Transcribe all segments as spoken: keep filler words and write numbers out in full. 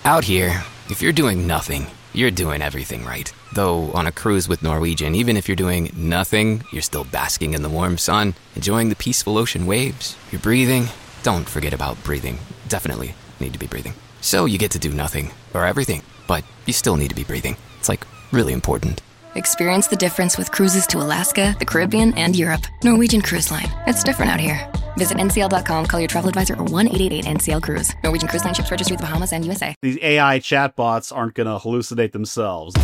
Out here, if you're doing nothing, you're doing everything right. Though on a cruise with Norwegian, even if you're doing nothing, you're still basking in the warm sun, enjoying the peaceful ocean waves. You're breathing. Don't forget about breathing. Definitely need to be breathing. So you get to do nothing, or everything, but you still need to be breathing. It's like really important. Experience the difference with cruises to Alaska, the Caribbean, and Europe. Norwegian Cruise Line. It's different out here. Visit N C L dot com, call your travel advisor, or one eight eight eight N C L Cruise. Norwegian Cruise Line ships registry the Bahamas and U S A. These A I chatbots aren't going to hallucinate themselves.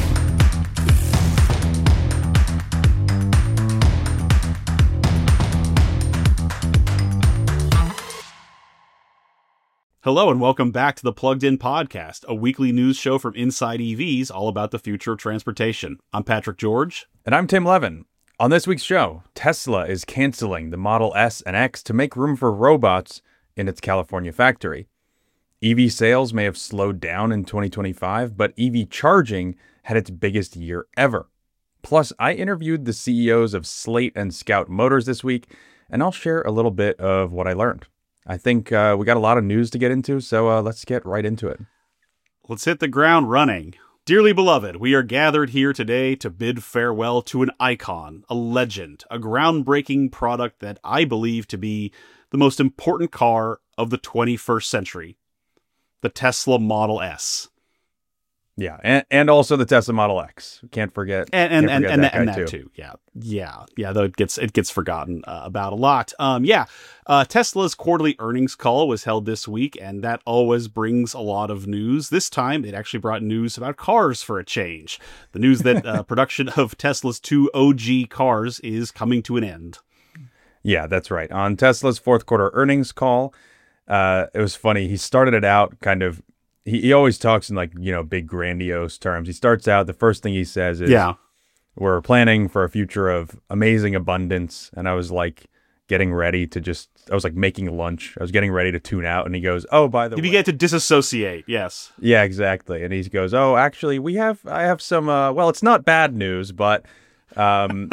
Hello and welcome back to the Plugged In Podcast, a weekly news show from Inside E Vs all about the future of transportation. I'm Patrick George. And I'm Tim Levin. On this week's show, Tesla is canceling the Model S and X to make room for robots in its California factory. E V sales may have slowed down in twenty twenty-five, but E V charging had its biggest year ever. Plus, I interviewed the C E Os of Slate and Scout Motors this week, and I'll share a little bit of what I learned. I think uh, we got a lot of news to get into, so uh, let's get right into it. Let's hit the ground running. Dearly beloved, we are gathered here today to bid farewell to an icon, a legend, a groundbreaking product that I believe to be the most important car of the twenty-first century, the Tesla Model S. Yeah, and, and also the Tesla Model X. Can't forget. And and, can't and, forget and, that, that, and guy that too. too. Yeah, yeah, yeah. Though it gets it gets forgotten uh, about a lot. Um, yeah. Uh, Tesla's quarterly earnings call was held this week, and that always brings a lot of news. This time, it actually brought news about cars for a change. The news that uh, production of Tesla's two O G cars is coming to an end. Yeah, that's right. On Tesla's fourth quarter earnings call, uh, it was funny. He started it out kind of. He, he always talks in like, you know, big grandiose terms. He starts out, the first thing he says is, yeah, we're planning for a future of amazing abundance. And I was like getting ready to just, I was like making lunch. I was getting ready to tune out. And he goes, oh, by the you way. You get to disassociate. Yes. Yeah, exactly. And he goes, oh, actually, we have, I have some, uh, well, it's not bad news, but, um,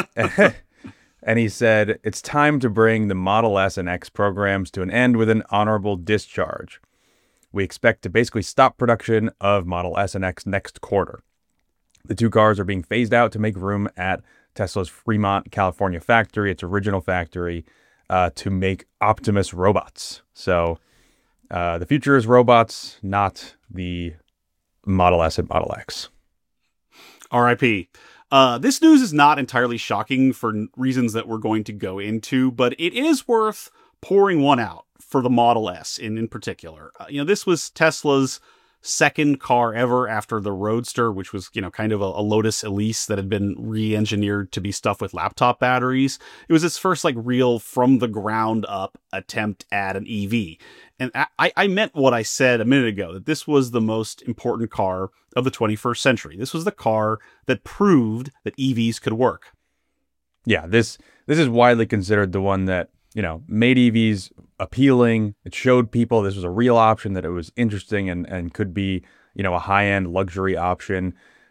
and he said, it's time to bring the Model S and X programs to an end with an honorable discharge. We expect to basically stop production of Model S and X next quarter. The two cars are being phased out to make room at Tesla's Fremont, California factory, its original factory, uh, to make Optimus robots. So uh, the future is robots, not the Model S and Model X. R I P Uh, this news is not entirely shocking for reasons that we're going to go into, but it is worth pouring one out for the Model S in, in particular. Uh, you know, this was Tesla's second car ever after the Roadster, which was, you know, kind of a, a Lotus Elise that had been re-engineered to be stuffed with laptop batteries. It was its first like real from the ground up attempt at an E V. And I, I meant what I said a minute ago, that this was the most important car of the twenty-first century. This was the car that proved that E Vs could work. Yeah, this this is widely considered the one that, you know, made E Vs appealing. It showed people this was a real option, that it was interesting and, and could be, you know, a high-end luxury option.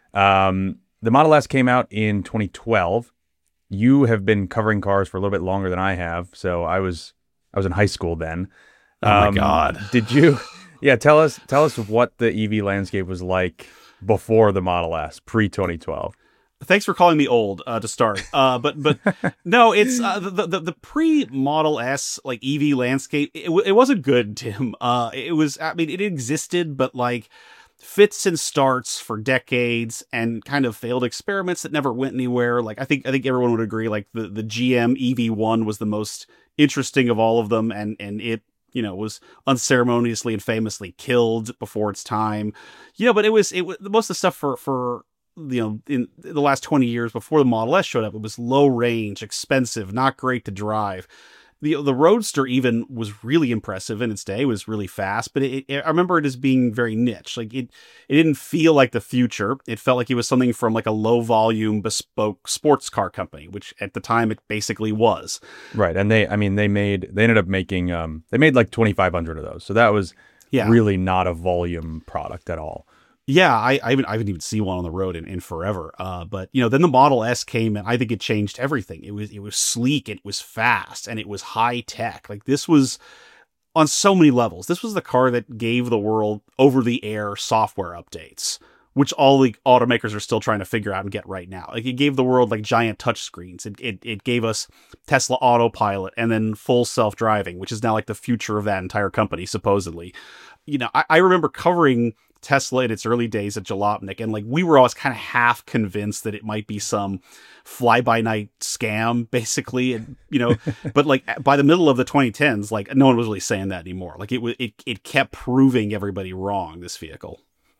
Um, the Model S came out in twenty twelve. You have been covering cars for a little bit longer than I have, so I was I was in high school then. Oh my um, God! Did you? Yeah, tell us tell us what the E V landscape was like before the Model S, pre twenty twelve. Thanks for calling me old uh, to start. Uh, but but no, it's uh, the, the the pre-Model S like E V landscape. It, it wasn't good, Tim. Uh, it was. I mean, it existed, but like fits and starts for decades, and kind of failed experiments that never went anywhere. Like I think I think everyone would agree. Like the the G M E V one was the most interesting of all of them, and and it, you know, was unceremoniously and famously killed before its time. You know, but it was it was most of the stuff for for. you know, in the last twenty years before the Model S showed up, it was low range, expensive, not great to drive. The the Roadster even was really impressive in its day. It was really fast, but it, it, I remember it as being very niche. Like it, it didn't feel like the future. It felt like it was something from like a low volume bespoke sports car company, which at the time it basically was. Right. And they, I mean, they made, they ended up making, um, they made like twenty-five hundred of those. So that was yeah. really not a volume product at all. Yeah, I, I haven't I haven't even seen one on the road in, in forever. Uh, but you know, then the Model S came, and I think it changed everything. It was it was sleek, it was fast, and it was high tech. Like this was on so many levels. This was the car that gave the world over-the-air software updates, which all the automakers are still trying to figure out and get right now. Like, it gave the world like giant touch screens. It, it it gave us Tesla Autopilot and then full self-driving, which is now like the future of that entire company, supposedly. You know, I, I remember covering Tesla in its early days at Jalopnik, and like we were always kind of half convinced that it might be some fly-by-night scam, basically, and you know, but like by the middle of the twenty tens, like no one was really saying that anymore. Like it was, it it kept proving everybody wrong. This vehicle.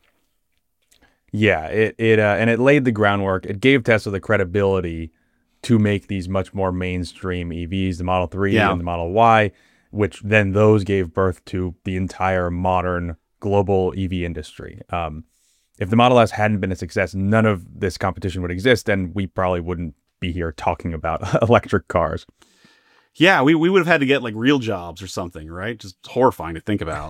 Yeah, it it uh, and it laid the groundwork. It gave Tesla the credibility to make these much more mainstream E Vs, the Model three Yeah. and the Model Y, which then those gave birth to the entire modern global E V industry. Um, if the Model S hadn't been a success, none of this competition would exist, and we probably wouldn't be here talking about electric cars. Yeah, we, we would have had to get like real jobs or something, right? Just horrifying to think about.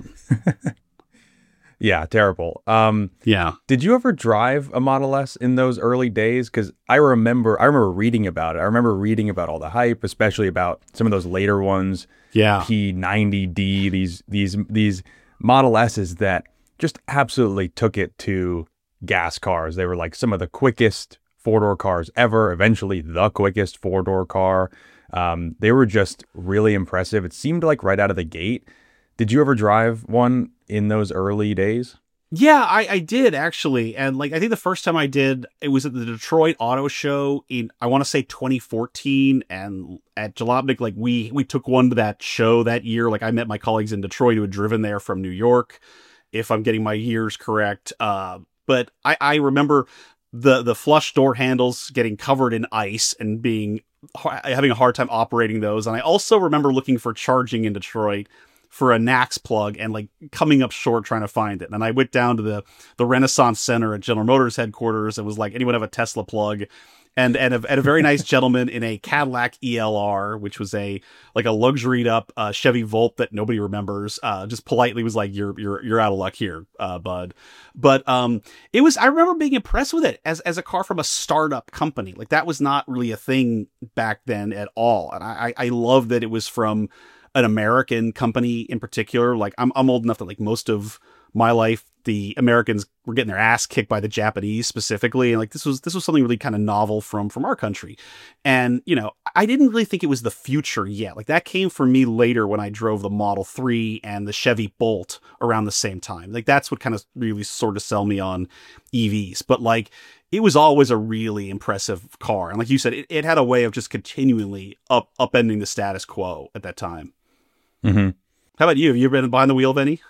Yeah, terrible. Um, Yeah. Did you ever drive a Model S in those early days? Because I remember, I remember reading about it. I remember reading about all the hype, especially about some of those later ones. Yeah. P ninety D, these these these Model S's that just absolutely took it to gas cars. They were like some of the quickest four-door cars ever. Eventually, the quickest four-door car. Um, they were just really impressive. It seemed like right out of the gate. Did you ever drive one in those early days? Yeah, I, I did actually. And like, I think the first time I did, it was at the Detroit Auto Show in, I want to say twenty fourteen. And at Jalopnik, like we, we took one to that show that year. Like I met my colleagues in Detroit who had driven there from New York, if I'm getting my years correct. Uh, but I, I remember the, the flush door handles getting covered in ice and being, having a hard time operating those. And I also remember looking for charging in Detroit for a N A C S plug and like coming up short trying to find it. And I went down to the, the Renaissance Center at General Motors headquarters and was like, anyone have a Tesla plug? And, and, a, and a very nice gentleman in a Cadillac E L R, which was a, like a luxuried up uh, Chevy Volt that nobody remembers, uh, just politely was like, you're, you're, you're out of luck here, uh, bud. But, um, it was, I remember being impressed with it as, as a car from a startup company. Like that was not really a thing back then at all. And I, I love that it was from an American company in particular. Like I'm, I'm old enough that like most of my life, the Americans were getting their ass kicked by the Japanese specifically. And like, this was, this was something really kind of novel from, from our country. And, you know, I didn't really think it was the future yet. Like that came for me later when I drove the Model three and the Chevy Bolt around the same time. Like that's what kind of really sort of sell me on E Vs. But like, it was always a really impressive car. And like you said, it, it had a way of just continually up, upending the status quo at that time. Mm-hmm. How about you? Have you ever been behind the wheel of any?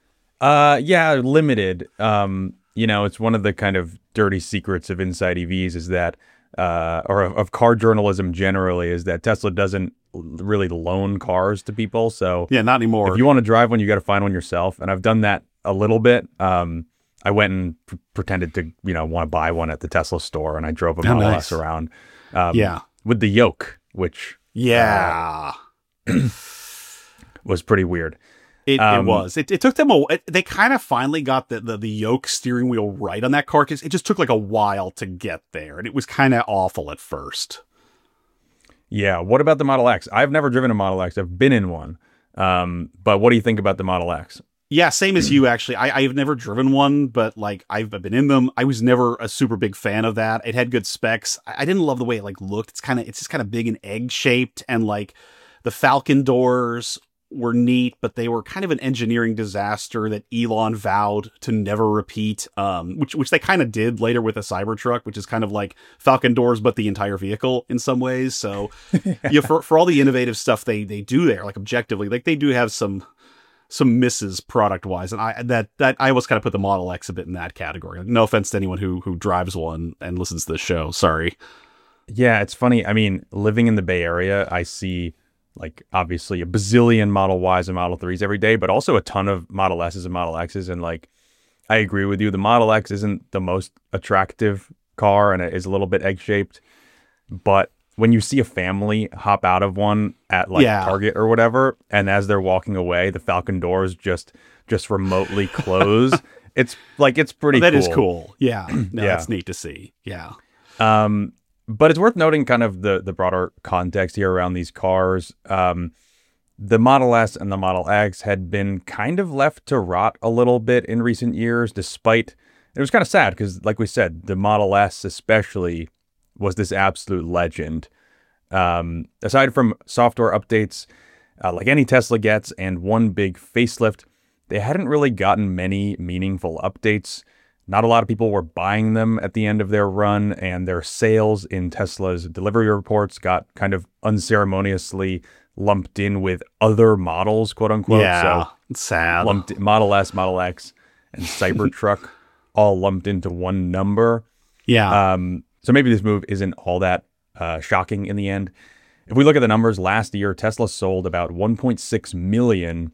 Uh, yeah, limited. Um, you know, it's one of the kind of dirty secrets of Inside E Vs is that, uh, or of, of car journalism generally, is that Tesla doesn't really loan cars to people. So Yeah, not anymore. if you want to drive one, you got to find one yourself. And I've done that a little bit. Um, I went and pr- pretended to, you know, want to buy one at the Tesla store, and I drove a Oh, Model nice. S around. Um, Yeah. with the yoke, which Yeah. was pretty weird. It, Um, it was. It, it took them a. It, they kind of finally got the, the the yoke steering wheel right on that car because it just took like a while to get there, and it was kind of awful at first. Yeah. What about the Model X? I've never driven a Model X. I've been in one. Um, but what do you think about the Model X? Yeah, same as you actually. I, I've never driven one, but like I've been in them. I was never a super big fan of that. It had good specs. I, I didn't love the way it like looked. It's kind of it's just kind of big and egg shaped, and like the Falcon doors were neat, but they were kind of an engineering disaster that Elon vowed to never repeat, um, which which they kind of did later with a Cybertruck, which is kind of like Falcon doors, but the entire vehicle in some ways. So, yeah, you know, for for all the innovative stuff they they do there, like objectively, like they do have some some misses product wise, and I that that I always kind of put the Model X a bit in that category. Like, no offense to anyone who who drives one and listens to the show. Sorry. Yeah, it's funny. I mean, living in the Bay Area, I see like obviously a bazillion Model Ys and Model threes every day, but also a ton of Model S's and Model X's. And like, I agree with you. The Model X isn't the most attractive car and it is a little bit egg shaped. But when you see a family hop out of one at like Yeah. Target or whatever, and as they're walking away, the Falcon doors just just remotely close. It's like, it's pretty Oh, that cool. is cool. Yeah. No, Yeah. that's neat to see. Yeah. Um, but it's worth noting kind of the the broader context here around these cars. Um, the Model S and the Model X had been kind of left to rot a little bit in recent years, despite it was kind of sad because, like we said, the Model S especially was this absolute legend. Um, aside from software updates, uh, like any Tesla gets, and one big facelift, they hadn't really gotten many meaningful updates. Not a lot of people were buying them at the end of their run, and their sales in Tesla's delivery reports got kind of unceremoniously lumped in with other models, quote unquote. Yeah, so it's sad. Lumped Model S, Model X, and Cybertruck all lumped into one number. Yeah. Um, so maybe this move isn't all that uh, shocking in the end. If we look at the numbers, last year, Tesla sold about one point six million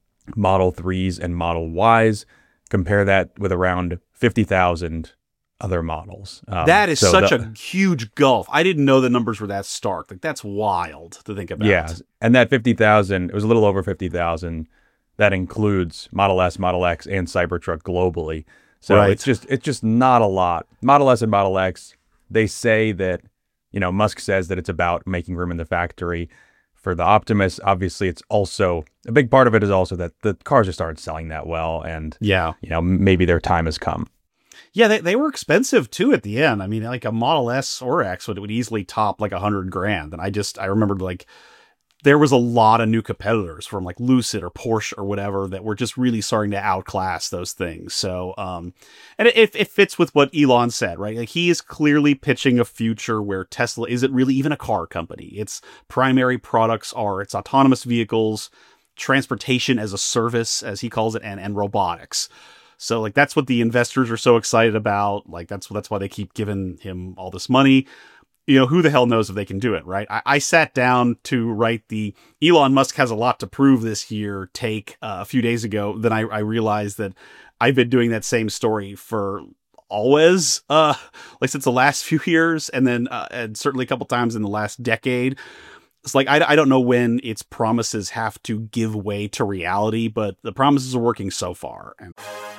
Model threes and Model Ys. Compare that with around fifty thousand other models. Um, that is so such the, a huge gulf. I didn't know the numbers were that stark. Like, that's wild to think about. Yeah, and that fifty thousand, it was a little over fifty thousand. That includes Model S, Model X, and Cybertruck globally. So right. it's just it's just not a lot. Model S and Model X, they say that, you know, Musk says that it's about making room in the factory. For the Optimus, obviously, it's also a big part of it is also that the cars just started selling that well, and yeah, you know, maybe their time has come. Yeah, they they were expensive too at the end. I mean, like a Model S or X would would easily top like a hundred grand, and I just I remembered like there was a lot of new competitors from like Lucid or Porsche or whatever that were just really starting to outclass those things. So, um, and it, it fits with what Elon said, right? Like, he is clearly pitching a future where Tesla isn't really even a car company. Its primary products are its autonomous vehicles, transportation as a service, as he calls it, and, and robotics. So like, that's what the investors are so excited about. Like, that's, that's why they keep giving him all this money. You know, who the hell knows if they can do it, right? I, I sat down to write the Elon Musk has a lot to prove this year take uh, a few days ago. Then I, I realized that I've been doing that same story for always, uh, like since the last few years, and then uh, and certainly a couple times in the last decade. It's like, I, I don't know when its promises have to give way to reality, but the promises are working so far. And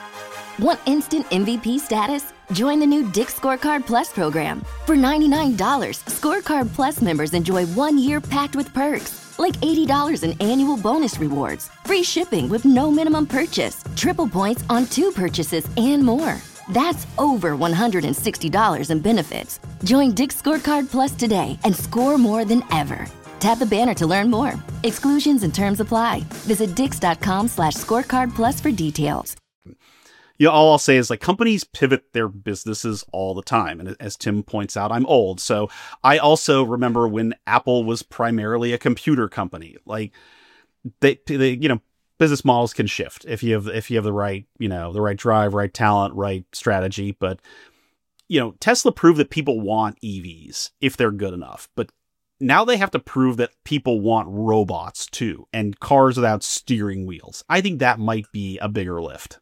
Want instant M V P status? Join the new Dick's Scorecard Plus program. For ninety-nine dollars, Scorecard Plus members enjoy one year packed with perks, like eighty dollars in annual bonus rewards, free shipping with no minimum purchase, triple points on two purchases, and more. That's over one hundred sixty dollars in benefits. Join Dick's Scorecard Plus today and score more than ever. Tap the banner to learn more. Exclusions and terms apply. Visit dix.com slash scorecard plus for details. Yeah, you know, all I'll say is like companies pivot their businesses all the time. And as Tim points out, I'm old. So I also remember when Apple was primarily a computer company. Like they, they, you know, business models can shift if you have, if you have the right, you know, the right drive, right talent, right strategy. But, you know, Tesla proved that people want E Vs if they're good enough. But now they have to prove that people want robots too, and cars without steering wheels. I think that might be a bigger lift.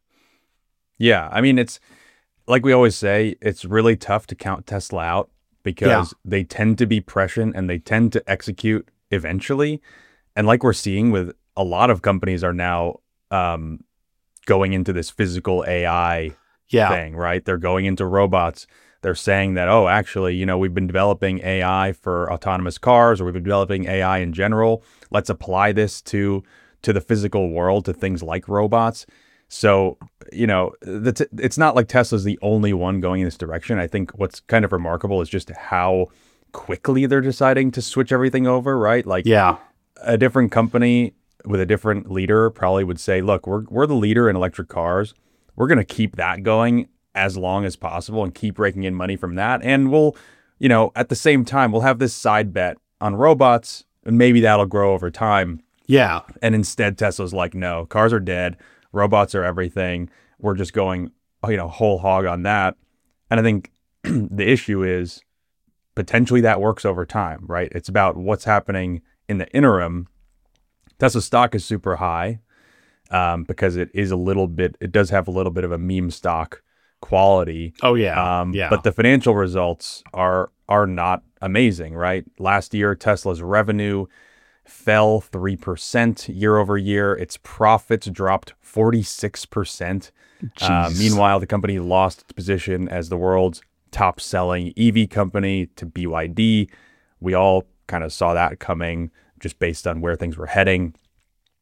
Yeah, I mean, it's like we always say, it's really tough to count Tesla out because yeah. they tend to be prescient and they tend to execute eventually. And like we're seeing with a lot of companies are now um, going into this physical A I yeah. thing, right? They're going into robots. They're saying that, oh, actually, you know, we've been developing A I for autonomous cars, or we've been developing A I in general. Let's apply this to to the physical world, to things like robots. So, you know, the t- it's not like Tesla's the only one going in this direction. I think what's kind of remarkable is just how quickly they're deciding to switch everything over, right? Like, yeah, a different company with a different leader probably would say, look, we're we're the leader in electric cars. We're going to keep that going as long as possible and keep raking in money from that. And we'll, you know, at the same time, we'll have this side bet on robots, and maybe that'll grow over time. Yeah. And instead, Tesla's like, no, cars are dead. Robots are everything. We're just going, you know, whole hog on that. And I think the issue is potentially that works over time, right? It's about what's happening in the interim. Tesla stock is super high um, because it is a little bit, it does have a little bit of a meme stock quality. Oh, yeah. Um, yeah. But the financial results are are not amazing, right? Last year, Tesla's revenue fell three percent year over year. Its profits dropped forty-six percent. Uh, meanwhile, the company lost its position as the world's top selling E V company to B Y D. We all kind of saw that coming just based on where things were heading.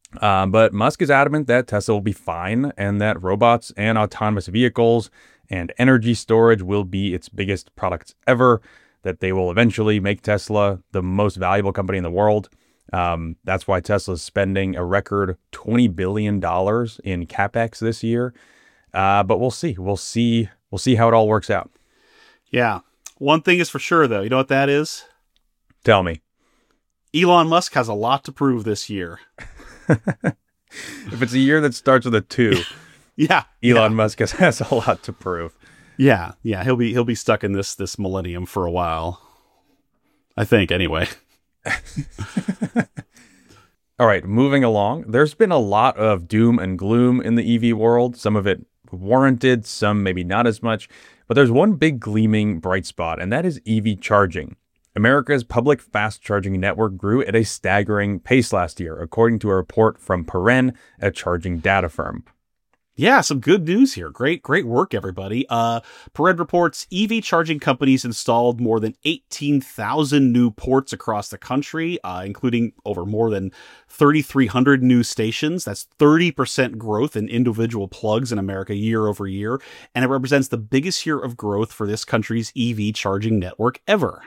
Uh, but Musk is adamant that Tesla will be fine and that robots and autonomous vehicles and energy storage will be its biggest products ever, that they will eventually make Tesla the most valuable company in the world. Um, that's why Tesla is spending a record twenty billion dollars in CapEx this year. Uh, but we'll see. We'll see. We'll see how it all works out. Yeah. One thing is for sure, though. You know what that is? Tell me. Elon Musk has a lot to prove this year. If it's a year that starts with a two, yeah, Elon yeah. Musk has, has a lot to prove. Yeah, yeah, he'll be he'll be stuck in this this millennium for a while. I think, anyway. All right, moving along. There's been a lot of doom and gloom in the E V world. Some of it warranted, some maybe not as much. But there's one big gleaming bright spot, and that is E V charging. America's public fast charging network grew at a staggering pace last year, according to a report from Paren, a charging data firm. Yeah, some good news here. Great, great work, everybody. Uh, Paren reports E V charging companies installed more than eighteen thousand new ports across the country, uh, including over more than thirty-three hundred new stations. That's thirty percent growth in individual plugs in America year over year, and it represents the biggest year of growth for this country's E V charging network ever.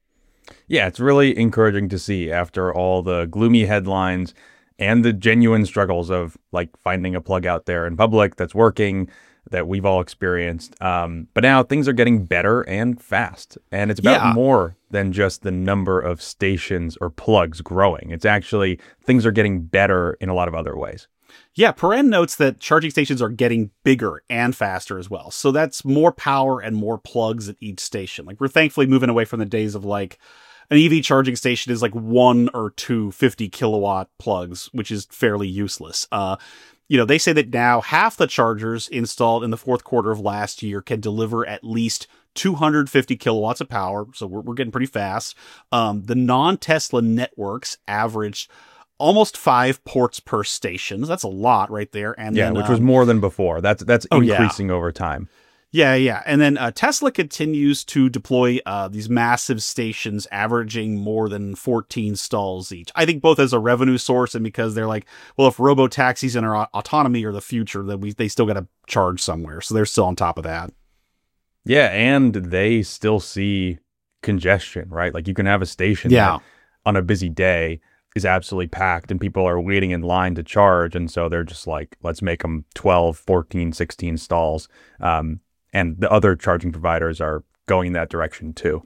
Yeah, it's really encouraging to see after all the gloomy headlines and the genuine struggles of like finding a plug out there in public that's working, that we've all experienced. Um, but now things are getting better and fast. And it's about Yeah. more than just the number of stations or plugs growing. It's actually things are getting better in a lot of other ways. Yeah, Paren notes that charging stations are getting bigger and faster as well. So that's more power and more plugs at each station. Like, we're thankfully moving away from the days of like an E V charging station is like one or two fifty kilowatt plugs, which is fairly useless. Uh, you know, they say that now half the chargers installed in the fourth quarter of last year can deliver at least two hundred fifty kilowatts of power. So we're, we're getting pretty fast. Um, the non-Tesla networks averaged almost five ports per station. That's a lot right there. And yeah, then, which um, was more than before. That's that's oh, yeah. increasing over time. Yeah, yeah. And then uh, Tesla continues to deploy uh, these massive stations averaging more than fourteen stalls each. I think both as a revenue source and because they're like, well, if robo-taxis and our autonomy are the future, then we they still got to charge somewhere. So they're still on top of that. Yeah, and they still see congestion, right? Like you can have a station Yeah. that on a busy day is absolutely packed and people are waiting in line to charge. And so they're just like, let's make them twelve, fourteen, sixteen stalls. Um, and the other charging providers are going in that direction too.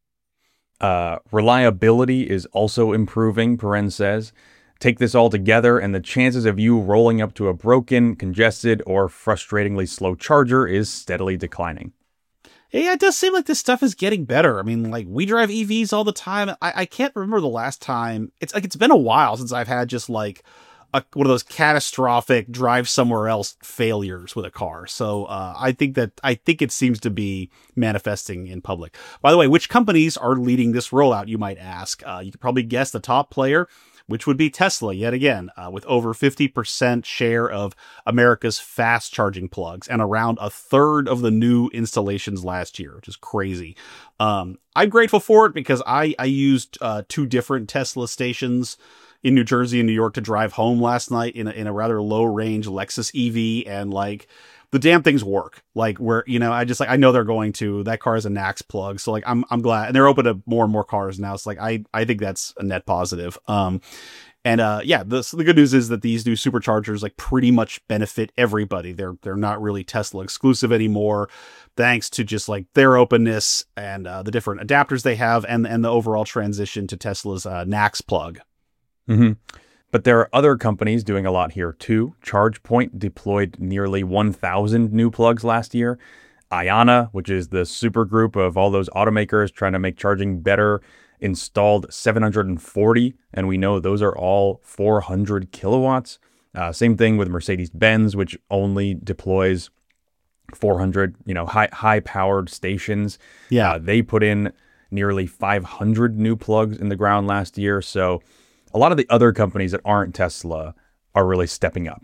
Uh, reliability is also improving, Paren says. Take this all together and the chances of you rolling up to a broken, congested, or frustratingly slow charger is steadily declining. Yeah, it does seem like this stuff is getting better. I mean, like, we drive E Vs all the time. I, I can't remember the last time. It's like it's been a while since I've had just like a, one of those catastrophic drive somewhere else failures with a car. So uh, I think that I think it seems to be manifesting in public. By the way, which companies are leading this rollout, you might ask? Uh, you could probably guess the top player, which would be Tesla yet again, uh, with over fifty percent share of America's fast charging plugs and around a third of the new installations last year, which is crazy. Um, I'm grateful for it because I, I used uh, two different Tesla stations in New Jersey and New York to drive home last night in a, in a rather low range Lexus E V. And like, the damn things work. Like, where, you know, I just like, I know they're going to, that car is a N A C S plug. So like, I'm, I'm glad, and they're open to more and more cars now. So like, I, I think that's a net positive. Um, and, uh, yeah, the, so the good news is that these new superchargers like pretty much benefit everybody. They're, they're not really Tesla exclusive anymore, thanks to just like their openness and, uh, the different adapters they have and, and the overall transition to Tesla's, uh, N A C S plug. Mm-hmm. But there are other companies doing a lot here too. ChargePoint deployed nearly one thousand new plugs last year. Ayana, which is the super group of all those automakers trying to make charging better, installed seven hundred forty. And we know those are all four hundred kilowatts. Uh, same thing with Mercedes-Benz, which only deploys four hundred, you know, high, high powered stations. Yeah. Uh, they put in nearly five hundred new plugs in the ground last year. So a lot of the other companies that aren't Tesla are really stepping up.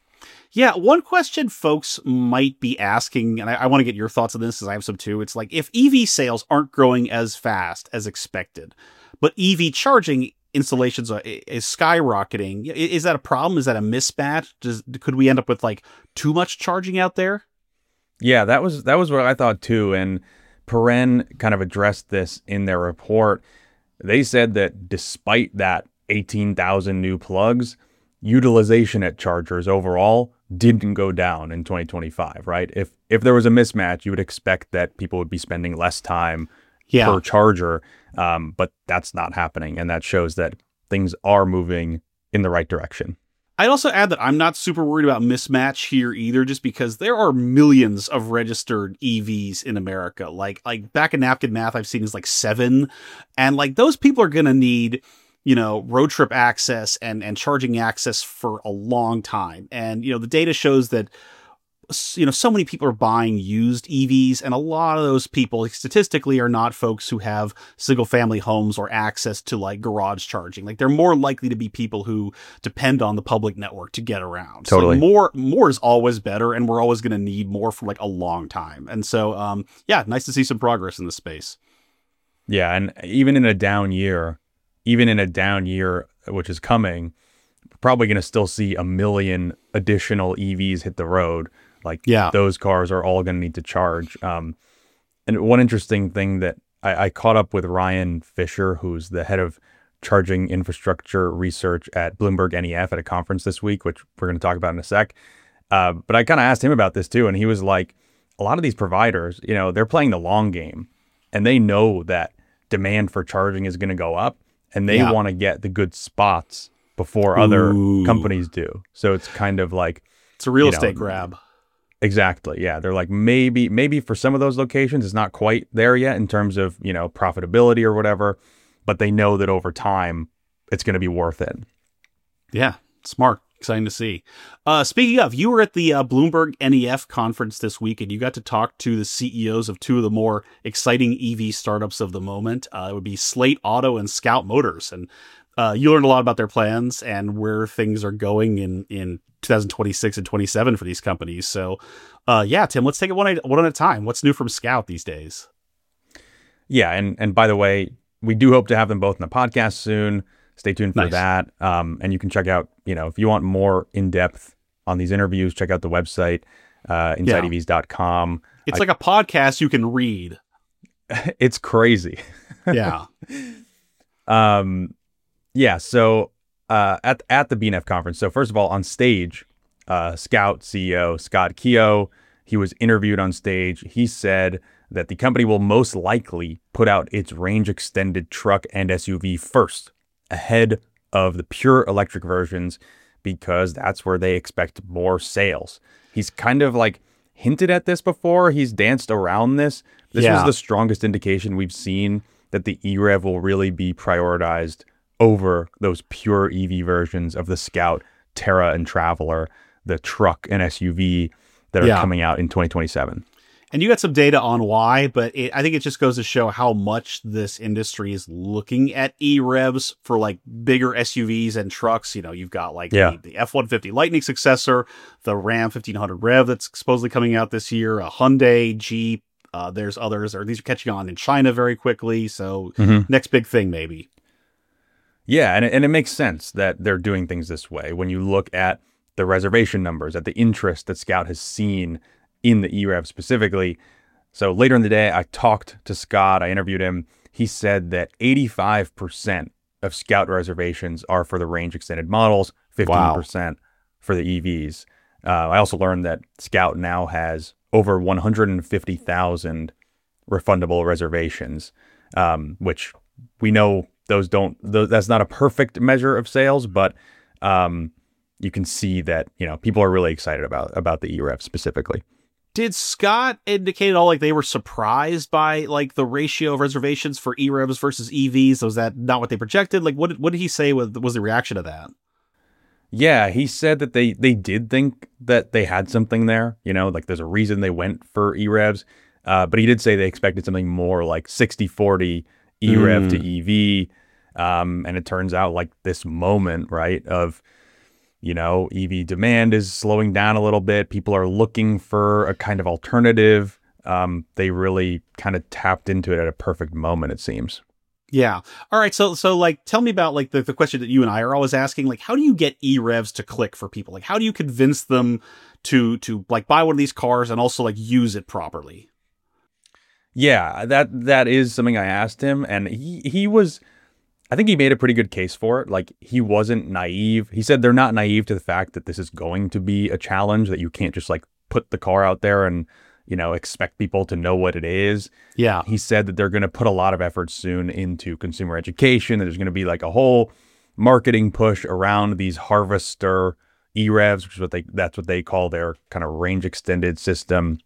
Yeah, one question folks might be asking, and I, I want to get your thoughts on this because I have some too. It's like, if E V sales aren't growing as fast as expected, but E V charging installations are, is skyrocketing. Is that a problem? Is that a mismatch? Does could we end up with like too much charging out there? Yeah, that was that was what I thought too. And Paren kind of addressed this in their report. They said that despite that eighteen thousand new plugs, utilization at chargers overall didn't go down in twenty twenty-five, right? If if there was a mismatch, you would expect that people would be spending less time yeah. per charger, um, but that's not happening, and that shows that things are moving in the right direction. I'd also add that I'm not super worried about mismatch here either, just because there are millions of registered E Vs in America. Like, like back in napkin math, I've seen is like seven, and like those people are going to need, you know, road trip access and, and charging access for a long time. And, you know, the data shows that, you know, so many people are buying used E Vs, and a lot of those people statistically are not folks who have single family homes or access to like garage charging. Like they're more likely to be people who depend on the public network to get around. Totally. So like more, more is always better, and we're always going to need more for like a long time. And so, um, yeah, nice to see some progress in this space. Yeah. And even in a down year, even in a down year, which is coming, we're probably going to still see a million additional E Vs hit the road. Like yeah. those cars are all going to need to charge. Um, and one interesting thing that I, I caught up with Ryan Fisher, who's the head of charging infrastructure research at Bloomberg N E F at a conference this week, which we're going to talk about in a sec. Uh, but I kind of asked him about this too. And he was like, a lot of these providers, you know, they're playing the long game, and they know that demand for charging is going to go up, and they yeah. want to get the good spots before other Ooh. companies do. So it's kind of like, it's a real you estate know, grab. Exactly. Yeah. They're like, maybe, maybe for some of those locations, it's not quite there yet in terms of, you know, profitability or whatever, but they know that over time it's going to be worth it. Yeah. Smart. Exciting to see. Uh, speaking of, you were at the uh, Bloomberg N E F conference this week, and you got to talk to the C E Os of two of the more exciting E V startups of the moment. Uh, it would be Slate Auto and Scout Motors. And uh, you learned a lot about their plans and where things are going in, in twenty twenty-six and twenty-seven for these companies. So, uh, yeah, Tim, let's take it one at, one at a time. What's new from Scout these days? Yeah, and and by the way, we do hope to have them both in the podcast soon. Stay tuned for nice. that. Um, and you can check out, you know, if you want more in-depth on these interviews, check out the website, uh, inside E Vs dot com. It's I, like a podcast you can read. It's crazy. Yeah. um, yeah, so uh, at, at the B N F conference, so first of all, on stage, uh, Scout C E O Scott Keogh, he was interviewed on stage. He said that the company will most likely put out its range-extended truck and S U V first, ahead of the pure electric versions, because that's where they expect more sales. He's kind of like hinted at this before. He's danced around this. This yeah. was the strongest indication we've seen that the E REV will really be prioritized over those pure E V versions of the Scout, Terra, and Traveler, the truck and S U V that are yeah. coming out in twenty twenty-seven. And you got some data on why, but it, I think it just goes to show how much this industry is looking at E REVs for like bigger S U Vs and trucks. You know, you've got like yeah. the, the F one fifty Lightning successor, the Ram fifteen hundred Rev that's supposedly coming out this year, a Hyundai, Jeep. Uh, there's others, or these are catching on in China very quickly. So mm-hmm. next big thing, maybe. Yeah, and it, and it makes sense that they're doing things this way. When you look at the reservation numbers, at the interest that Scout has seen in the E REV specifically. So later in the day, I talked to Scott. I interviewed him. He said that eighty-five percent of Scout reservations are for the range extended models, fifteen percent wow. for the E Vs. Uh, I also learned that Scout now has over one hundred fifty thousand refundable reservations, um, which we know those don't, th- that's not a perfect measure of sales, but um, you can see that, you know, people are really excited about, about the E REV specifically. Did Scott indicate at all like they were surprised by like the ratio of reservations for E REVs versus E Vs? Was that not what they projected? Like what did, what did he say with, was the reaction to that? Yeah, he said that they, they did think that they had something there, you know, like there's a reason they went for E REVs. Uh, but he did say they expected something more like sixty forty E REV mm. to E V. Um, and it turns out like this moment, right, of, you know, E V demand is slowing down a little bit. People are looking for a kind of alternative. Um, they really kind of tapped into it at a perfect moment, it seems. Yeah. All right. So, so like, tell me about like the, the question that you and I are always asking, like, how do you get E-revs to click for people? Like, how do you convince them to, to like buy one of these cars and also like use it properly? Yeah, that, that is something I asked him, and he, he was, I think he made a pretty good case for it. Like, he wasn't naive. He said they're not naive to the fact that this is going to be a challenge, that you can't just like put the car out there and, you know, expect people to know what it is. Yeah. He said that they're going to put a lot of effort soon into consumer education. That there's going to be like a whole marketing push around these Harvester E-revs, which is what they, that's what they call their kind of range extended system.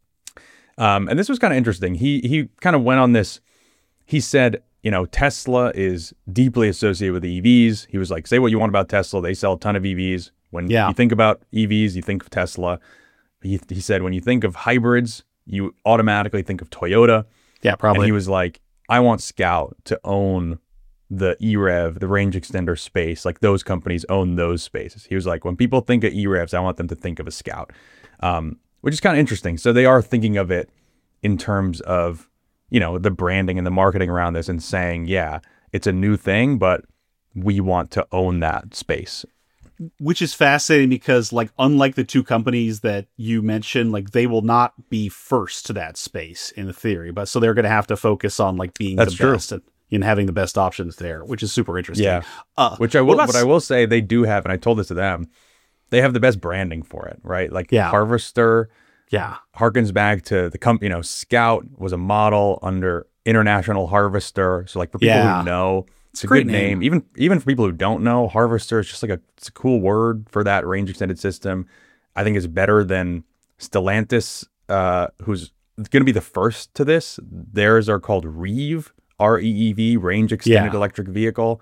Um, and this was kind of interesting. He, he kind of went on this, he said, you know, Tesla is deeply associated with E Vs. He was like, say what you want about Tesla. They sell a ton of E Vs. When yeah. you think about E Vs, you think of Tesla. He, he said, when you think of hybrids, you automatically think of Toyota. Yeah, probably. And he was like, I want Scout to own the E-Rev, the range extender space. Like, those companies own those spaces. He was like, when people think of E-Revs, I want them to think of a Scout, um, which is kind of interesting. So they are thinking of it in terms of, you know, the branding and the marketing around this and saying, yeah, it's a new thing, but we want to own that space. Which is fascinating because, like, unlike the two companies that you mentioned, like, they will not be first to that space in theory, but so they're going to have to focus on like being That's the true. best and, and having the best options there, which is super interesting. Yeah, uh, which I will, about, but I will say they do have, and I told this to them, they have the best branding for it, right? Like, yeah. Harvester, yeah, harkens back to the company. You know, Scout was a model under International Harvester, so like for people yeah. who know. It's a a great good name. name. Even even for people who don't know, Harvester is just like a it's a cool word for that range extended system. I think it's better than Stellantis, uh, who's going to be the first to this. Theirs are called Reeve, R E E V, range extended Yeah. electric vehicle.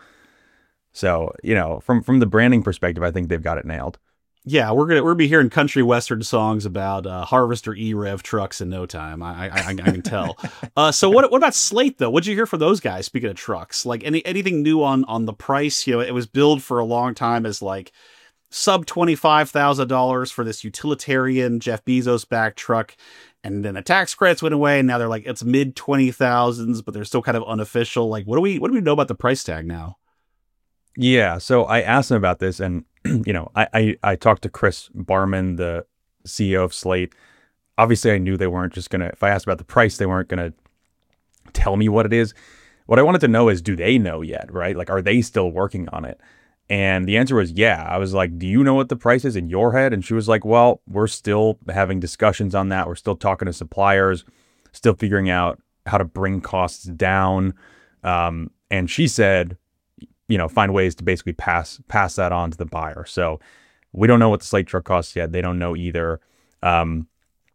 So, you know, from from the branding perspective, I think they've got it nailed. Yeah, we're gonna we're gonna be hearing country western songs about uh, Harvester E-Rev trucks in no time. I I, I, I can tell. uh, so what what about Slate though? What'd you hear from those guys? Speaking of trucks, like any anything new on on the price? You know, it was billed for a long time as like sub twenty five thousand dollars for this utilitarian Jeff Bezos backed truck, and then the tax credits went away, and now they're like it's mid twenty thousands, but they're still kind of unofficial. Like, what do we what do we know about the price tag now? Yeah, so I asked him about this, and you know, I, I I talked to Chris Barman, the C E O of Slate. Obviously, I knew they weren't just gonna. If I asked about the price, they weren't gonna tell me what it is. What I wanted to know is, do they know yet? Right? Like, are they still working on it? And the answer was yeah. I was like, do you know what the price is in your head? And she was like, well, we're still having discussions on that. We're still talking to suppliers, still figuring out how to bring costs down. Um, and she said, you know, find ways to basically pass pass that on to the buyer. So we don't know what the Slate truck costs yet. They don't know either. Um,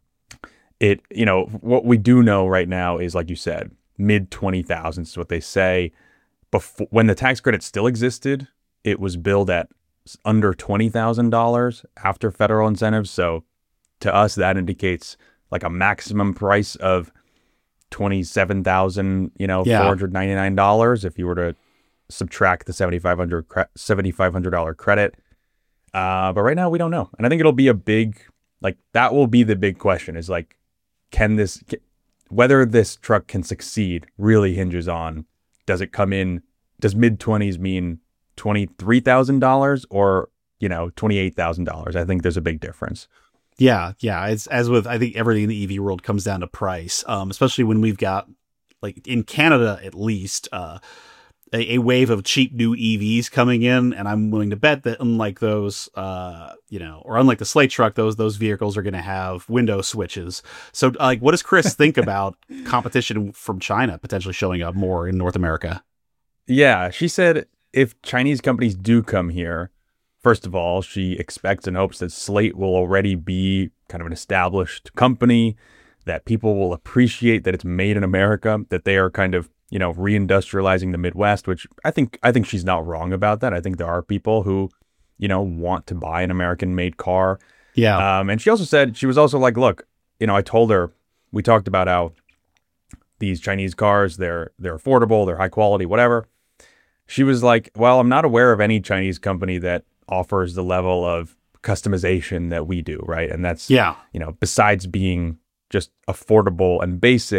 it, you know, what we do know right now is, like you said, mid twenty thousands is what they say. Before, when the tax credit still existed, it was billed at under twenty thousand dollars after federal incentives. So to us, that indicates like a maximum price of twenty-seven thousand, you know, Yeah. four hundred ninety-nine dollars if you were to subtract the seventy-five hundred seventy-five hundred dollars credit. Uh, but right now we don't know. And I think it'll be a big, like, that will be the big question is like, can this, whether this truck can succeed really hinges on, does it come in, does mid twenties mean twenty-three thousand dollars or, you know, twenty-eight thousand dollars? I think there's a big difference. Yeah, yeah. It's as with I think everything in the E V world comes down to price, um, especially when we've got like in Canada at least uh, a, a wave of cheap new E Vs coming in, and I'm willing to bet that unlike those, uh, you know, or unlike the Slate truck, those those vehicles are going to have window switches. So, like, what does Chris think about competition from China potentially showing up more in North America? Yeah, she said if Chinese companies do come here, first of all, she expects and hopes that Slate will already be kind of an established company, that people will appreciate that it's made in America, that they are kind of, you know, reindustrializing the Midwest, which I think I think she's not wrong about that. I think there are people who, you know, want to buy an American-made car. Yeah. Um, and she also said, she was also like, look, you know, I told her, we talked about how these Chinese cars, they're they're affordable, they're high quality, whatever. She was like, well, I'm not aware of any Chinese company that offers the level of customization that we do, right? And that's, Yeah. you know, besides being just affordable and basic,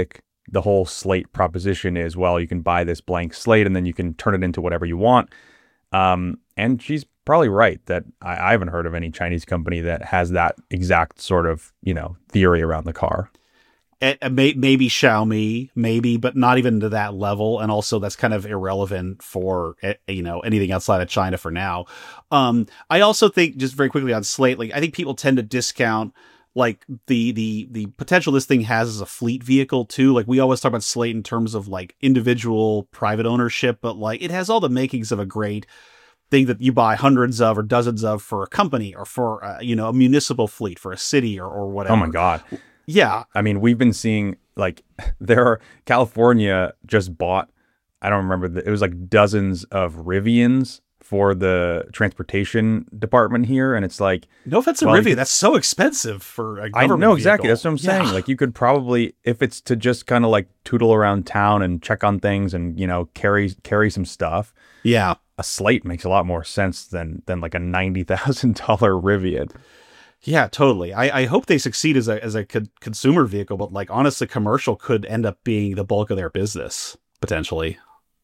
the whole slate proposition is, well, you can buy this blank slate and then you can turn it into whatever you want. Um, and she's probably right that I, I haven't heard of any Chinese company that has that exact sort of, you know, theory around the car. It, may, maybe Xiaomi, maybe, but not even to that level. And also that's kind of irrelevant for, you know, anything outside of China for now. Um, I also think, just very quickly on Slate, like I think people tend to discount like the the the potential this thing has as a fleet vehicle too. Like we always talk about Slate in terms of like individual private ownership, but like it has all the makings of a great thing that you buy hundreds of or dozens of for a company or for uh, you know, a municipal fleet for a city or, or whatever. Oh my God. Yeah. I mean, we've been seeing like there are California just bought, I don't remember, the, it was like dozens of Rivians for the transportation department here. And it's like, no offense to well, Rivian, could, that's so expensive for a I government know exactly. vehicle. That's what I'm Yeah. saying. Like you could probably, if it's to just kind of like tootle around town and check on things and, you know, carry, carry some stuff. Yeah. A Slate makes a lot more sense than, than like a ninety thousand dollars Rivian. Yeah, totally. I, I hope they succeed as a as a co- consumer vehicle, but like honestly, commercial could end up being the bulk of their business potentially.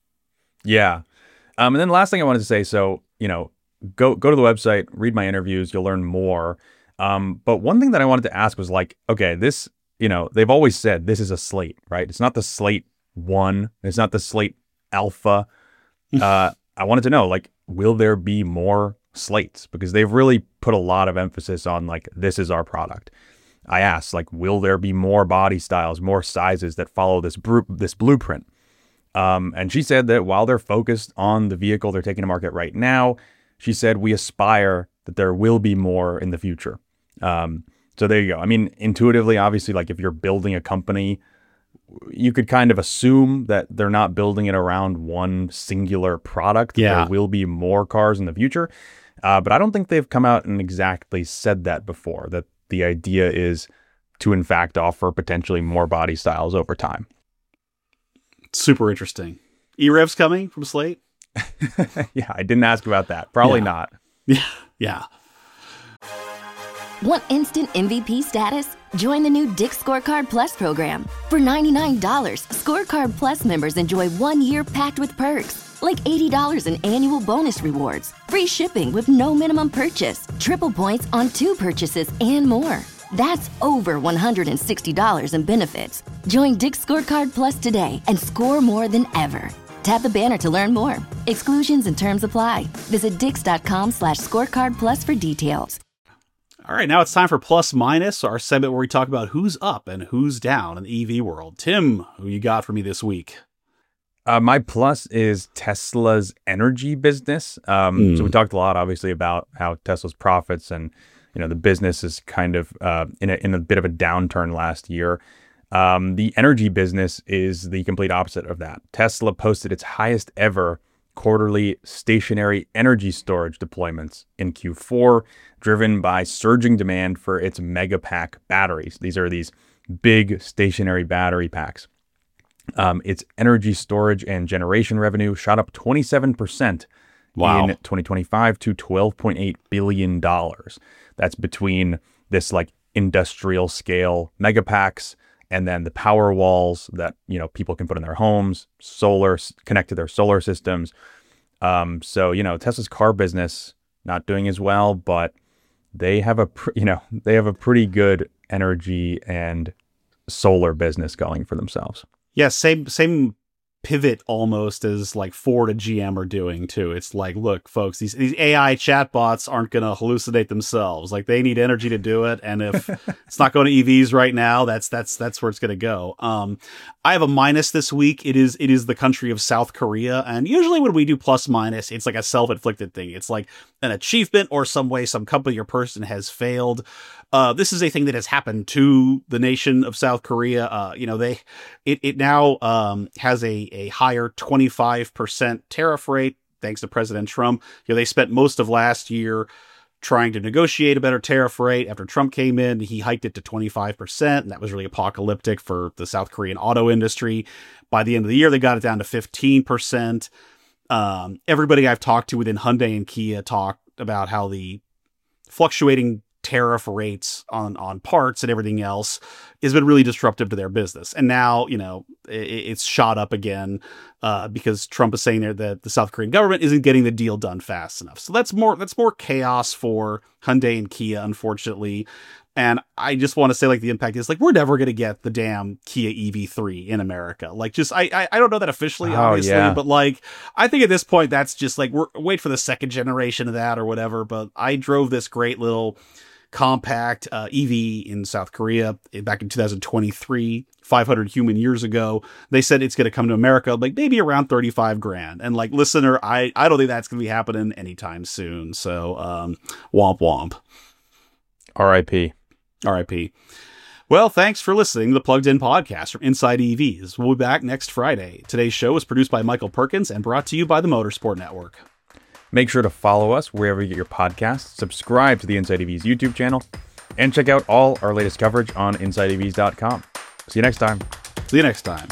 Yeah. Um, and then the last thing I wanted to say, so, you know, go go to the website, read my interviews, you'll learn more. Um, but one thing that I wanted to ask was like, okay, this, you know, they've always said this is a Slate, right? It's not the Slate One. It's not the Slate Alpha. Uh, I wanted to know, like, will there be more Slates? Because they've really put a lot of emphasis on like, this is our product. I asked, like, will there be more body styles, more sizes that follow this br- this blueprint? Um, and she said that while they're focused on the vehicle they're taking to market right now, she said, we aspire that there will be more in the future. Um, so there you go. I mean, intuitively, obviously, like if you're building a company, you could kind of assume that they're not building it around one singular product. Yeah. There will be more cars in the future. Uh, but I don't think they've come out and exactly said that before, that the idea is to, in fact, offer potentially more body styles over time. Super interesting. E-Rev's coming from Slate? Yeah, I didn't ask about that. Probably Yeah. not. Yeah. Yeah. Want instant M V P status? Join the new Dick Scorecard Plus program. For ninety-nine dollars, Scorecard Plus members enjoy one year packed with perks, like eighty dollars in annual bonus rewards, free shipping with no minimum purchase, triple points on two purchases, and more. That's over one hundred sixty dollars in benefits. Join Dick Scorecard Plus today and score more than ever. Tap the banner to learn more. Exclusions and terms apply. Visit dix.com slash scorecard plus for details. All right, now it's time for Plus Minus, our segment where we talk about who's up and who's down in the E V world. Tim, who you got for me this week? Uh, my plus is Tesla's energy business. Um, Mm. So we talked a lot, obviously, about how Tesla's profits and, you know, the business is kind of uh, in a in a bit of a downturn last year. Um, the energy business is the complete opposite of that. Tesla posted its highest ever quarterly stationary energy storage deployments in Q four, driven by surging demand for its Megapack batteries. These are these big stationary battery packs. Um, its energy storage and generation revenue shot up twenty-seven percent Wow. in twenty twenty-five to twelve point eight billion dollars. That's between this like industrial scale Megapacks and then the power walls that, you know, people can put in their homes, solar, connect to their solar systems. Um, so, you know, Tesla's car business not doing as well, but they have a, pr- you know, they have a pretty good energy and solar business going for themselves. Yeah, same same pivot almost as like Ford and G M are doing too. It's like, look, folks, these these A I chatbots aren't going to hallucinate themselves. Like they need energy to do it, and if it's not going to E Vs right now, that's that's that's where it's going to go. Um, I have a minus this week. It is it is the country of South Korea, and usually when we do plus minus, it's like a self-inflicted thing. It's like an achievement or some way some company or person has failed. Uh, this is a thing that has happened to the nation of South Korea. Uh, you know, they it it now um, has a a higher twenty-five percent tariff rate thanks to President Trump. You know, they spent most of last year trying to negotiate a better tariff rate. After Trump came in, he hiked it to twenty-five percent, and that was really apocalyptic for the South Korean auto industry. By the end of the year, they got it down to fifteen percent. Um, everybody I've talked to within Hyundai and Kia talked about how the fluctuating tariff rates on, on parts and everything else has been really disruptive to their business. And now, you know, it, it's shot up again uh, because Trump is saying there that the South Korean government isn't getting the deal done fast enough. So that's more, that's more chaos for Hyundai and Kia, unfortunately. And I just want to say, like, the impact is, like, we're never going to get the damn Kia E V three in America. Like, just, I, I, I don't know that officially, oh, obviously, yeah. but, like, I think at this point, that's just, like, we're wait for the second generation of that or whatever. But I drove this great little compact uh, E V in South Korea back in two thousand twenty-three, five hundred human years ago. They said it's going to come to America, like, maybe around thirty-five grand. And, like, listener, I, I don't think that's going to be happening anytime soon. So, um, womp womp. R I P R I P. Well, thanks for listening to the Plugged In podcast from Inside E Vs. We'll be back next Friday. Today's show was produced by Michael Perkins and brought to you by the Motorsport Network. Make sure to follow us wherever you get your podcasts, subscribe to the Inside E Vs YouTube channel, and check out all our latest coverage on inside e vs dot com. See you next time. See you next time.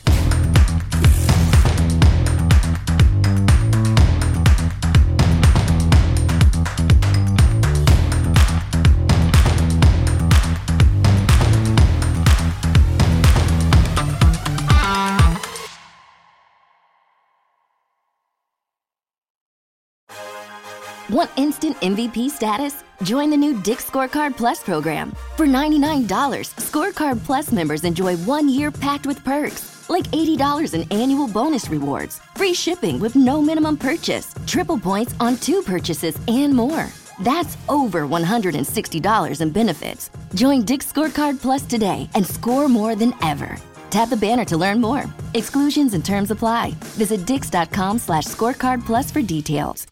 Want instant M V P status? Join the new Dick's Scorecard Plus program. For ninety-nine dollars, Scorecard Plus members enjoy one year packed with perks, like eighty dollars in annual bonus rewards, free shipping with no minimum purchase, triple points on two purchases, and more. That's over one hundred sixty dollars in benefits. Join Dick's Scorecard Plus today and score more than ever. Tap the banner to learn more. Exclusions and terms apply. Visit dix dot com slash scorecard plus for details.